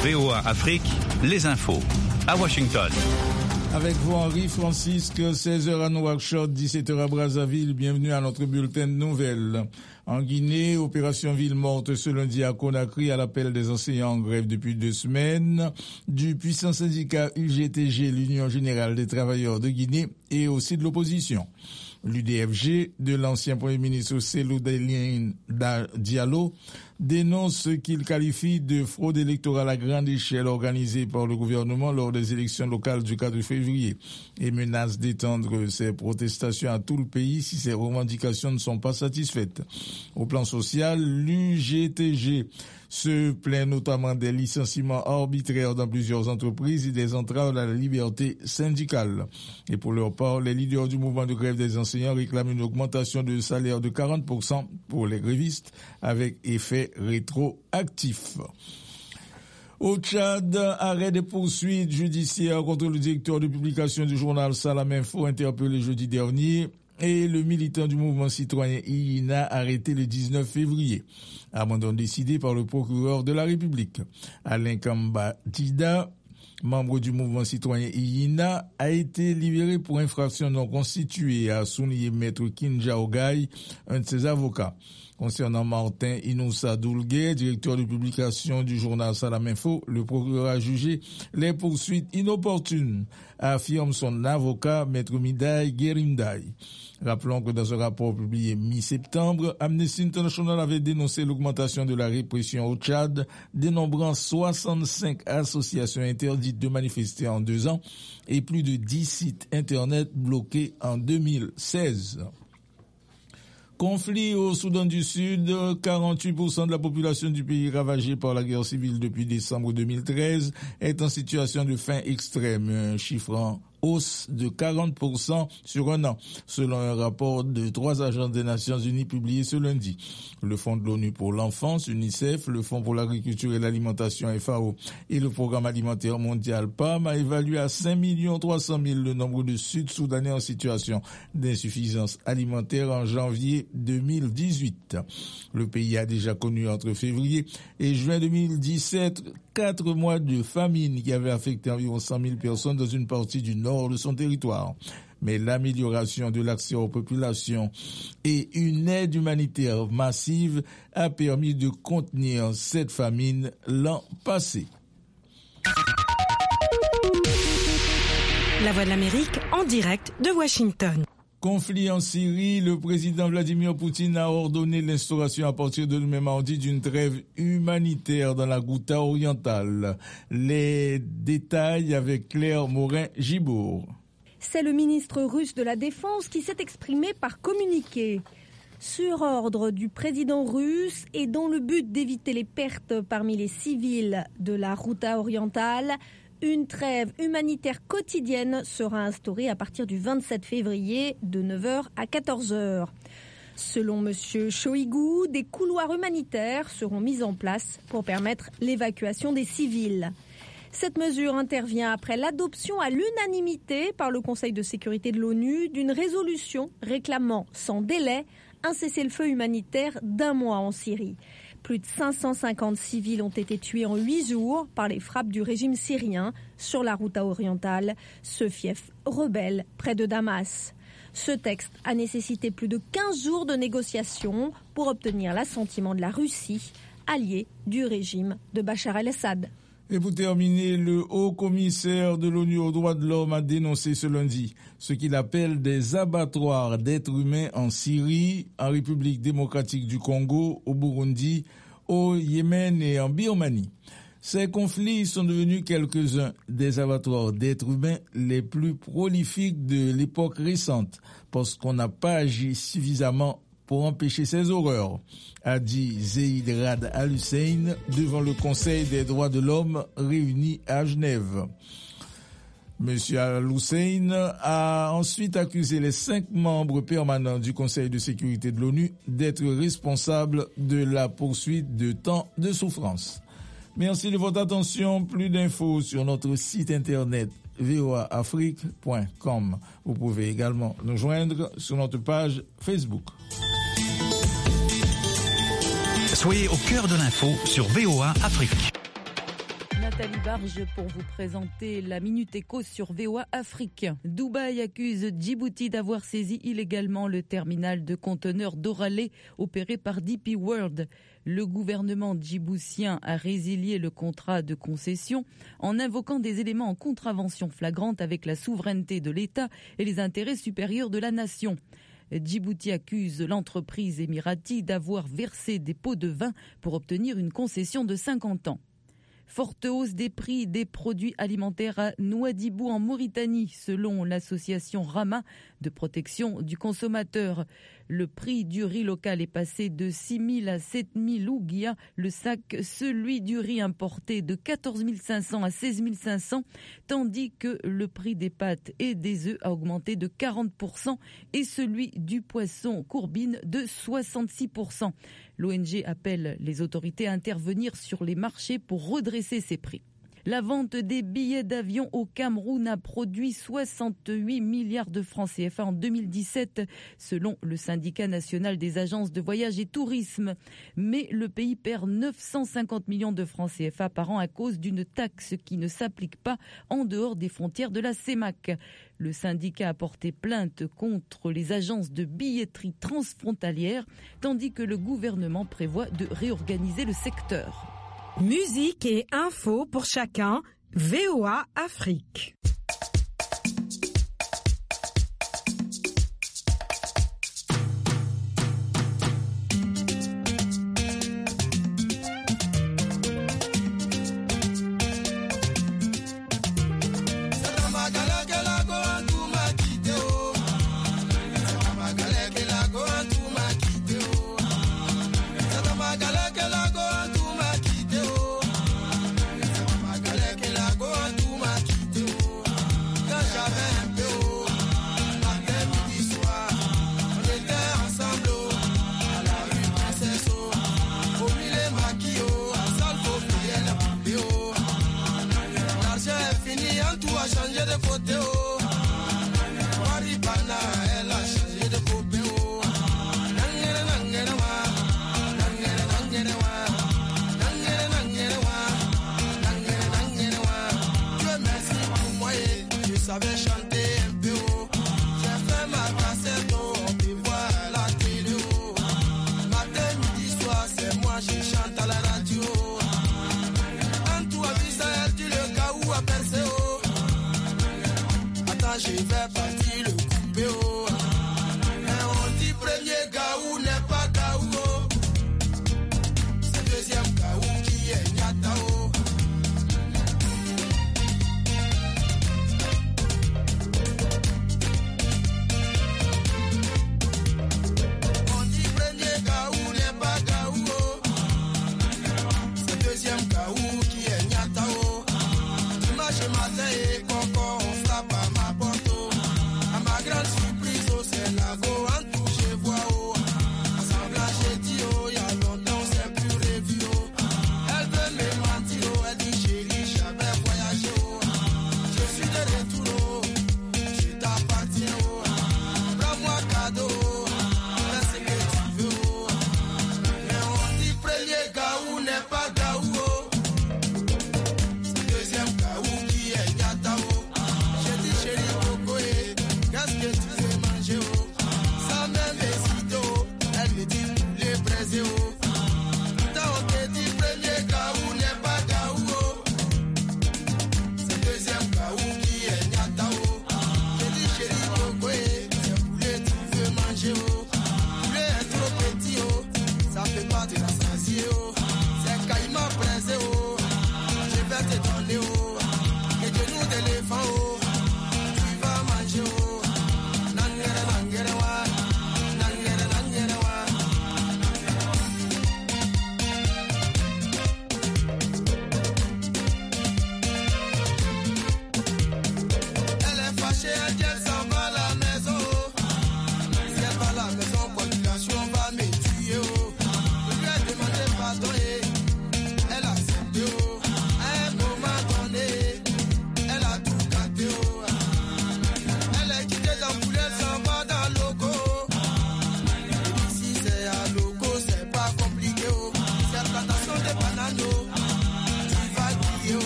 VOA Afrique, les infos. À Washington. Avec vous, Henri Francisque, 16h à Nouakchott, 17h à Brazzaville. Bienvenue à notre bulletin de nouvelles. En Guinée, opération ville morte ce lundi à Conakry à l'appel des enseignants en grève depuis 2 semaines, du puissant syndicat UGTG, l'Union Générale des Travailleurs de Guinée, et aussi de l'opposition. L'UDFG, de l'ancien Premier ministre Cellou Dalein Diallo, dénonce ce qu'il qualifie de fraude électorale à grande échelle organisée par le gouvernement lors des élections locales du 4 février et menace d'étendre ses protestations à tout le pays si ces revendications ne sont pas satisfaites. Au plan social, l'UGTG se plaint notamment des licenciements arbitraires dans plusieurs entreprises et des entraves à la liberté syndicale. Et pour leur part, les leaders du mouvement de grève des enseignants réclament une augmentation de salaire de 40% pour les grévistes avec effet rétroactif. Au Tchad, arrêt des poursuites judiciaires contre le directeur de publication du journal Salam Info interpellé jeudi dernier et le militant du mouvement citoyen IINA arrêté le 19 février. Abandon décidé par le procureur de la République. Alain Kamba Dida, membre du mouvement citoyen IINA, a été libéré pour infraction non constituée, a souligné Maître Kinja Ogay, un de ses avocats. Concernant Martin Inoussa Doulgué, directeur de publication du journal Salam Info, le procureur a jugé les poursuites inopportunes, affirme son avocat, Maître Midaï Guérindaï. Rappelons que dans un rapport publié mi-septembre, Amnesty International avait dénoncé l'augmentation de la répression au Tchad, dénombrant 65 associations interdites de manifester en 2 ans et plus de 10 sites internet bloqués en 2016. Conflit au Soudan du Sud, 48% de la population du pays ravagée par la guerre civile depuis décembre 2013 est en situation de faim extrême, un chiffre en hausse de 40% sur un an, selon un rapport de 3 agences des Nations Unies publié ce lundi. Le Fonds de l'ONU pour l'enfance, UNICEF, le Fonds pour l'agriculture et l'alimentation, FAO, et le Programme alimentaire mondial, PAM, a évalué à 5 300 000 le nombre de Sud-Soudanais en situation d'insuffisance alimentaire en janvier 2018. Le pays a déjà connu entre février et juin 2017 4 mois de famine qui avaient affecté environ 100 000 personnes dans une partie du nord de son territoire. Mais l'amélioration de l'accès aux populations et une aide humanitaire massive a permis de contenir cette famine l'an passé. La Voix de l'Amérique en direct de Washington. Conflit en Syrie, le président Vladimir Poutine a ordonné l'instauration à partir de demain mardi d'une trêve humanitaire dans la Ghouta orientale. Les détails avec Claire Morin-Gibourg. C'est le ministre russe de la Défense qui s'est exprimé par communiqué. Sur ordre du président russe et dans le but d'éviter les pertes parmi les civils de la Ghouta orientale, une trêve humanitaire quotidienne sera instaurée à partir du 27 février de 9h à 14h. Selon M. Shoigu, des couloirs humanitaires seront mis en place pour permettre l'évacuation des civils. Cette mesure intervient après l'adoption à l'unanimité par le Conseil de sécurité de l'ONU d'une résolution réclamant sans délai un cessez-le-feu humanitaire d'1 mois en Syrie. Plus de 550 civils ont été tués en 8 jours par les frappes du régime syrien sur la Ghouta orientale, ce fief rebelle près de Damas. Ce texte a nécessité plus de 15 jours de négociations pour obtenir l'assentiment de la Russie, alliée du régime de Bachar el-Assad. Et pour terminer, le haut-commissaire de l'ONU aux droits de l'homme a dénoncé ce lundi ce qu'il appelle des abattoirs d'êtres humains en Syrie, en République démocratique du Congo, au Burundi, au Yémen et en Birmanie. Ces conflits sont devenus quelques-uns des abattoirs d'êtres humains les plus prolifiques de l'époque récente, parce qu'on n'a pas agi suffisamment pour empêcher ces horreurs, a dit Zeid Rad Al-Hussein devant le Conseil des droits de l'homme réuni à Genève. Monsieur Al-Hussein a ensuite accusé les 5 membres permanents du Conseil de sécurité de l'ONU d'être responsables de la poursuite de tant de souffrances. Merci de votre attention. Plus d'infos sur notre site internet voaafrique.com. Vous pouvez également nous joindre sur notre page Facebook. Soyez au cœur de l'info sur VOA Afrique. Nathalie Barge pour vous présenter la Minute Éco sur VOA Afrique. Dubaï accuse Djibouti d'avoir saisi illégalement le terminal de conteneurs d'Oralé opéré par DP World. Le gouvernement djiboutien a résilié le contrat de concession en invoquant des éléments en contravention flagrante avec la souveraineté de l'État et les intérêts supérieurs de la nation. Djibouti accuse l'entreprise émirati d'avoir versé des pots de vin pour obtenir une concession de 50 ans. Forte hausse des prix des produits alimentaires à Nouadhibou en Mauritanie, selon l'association Rama de protection du consommateur. Le prix du riz local est passé de 6 000 à 7 000 ouguiya le sac, celui du riz importé de 14 500 à 16 500, tandis que le prix des pâtes et des œufs a augmenté de 40% et celui du poisson courbine de 66%. L'ONG appelle les autorités à intervenir sur les marchés pour redresser ces prix. La vente des billets d'avion au Cameroun a produit 68 milliards de francs CFA en 2017, selon le syndicat national des agences de voyage et tourisme. Mais le pays perd 950 millions de francs CFA par an à cause d'une taxe qui ne s'applique pas en dehors des frontières de la CEMAC. Le syndicat a porté plainte contre les agences de billetterie transfrontalières, tandis que le gouvernement prévoit de réorganiser le secteur. Musique et infos pour chacun, VOA Afrique. C'est caïman pressé, je vais te donner.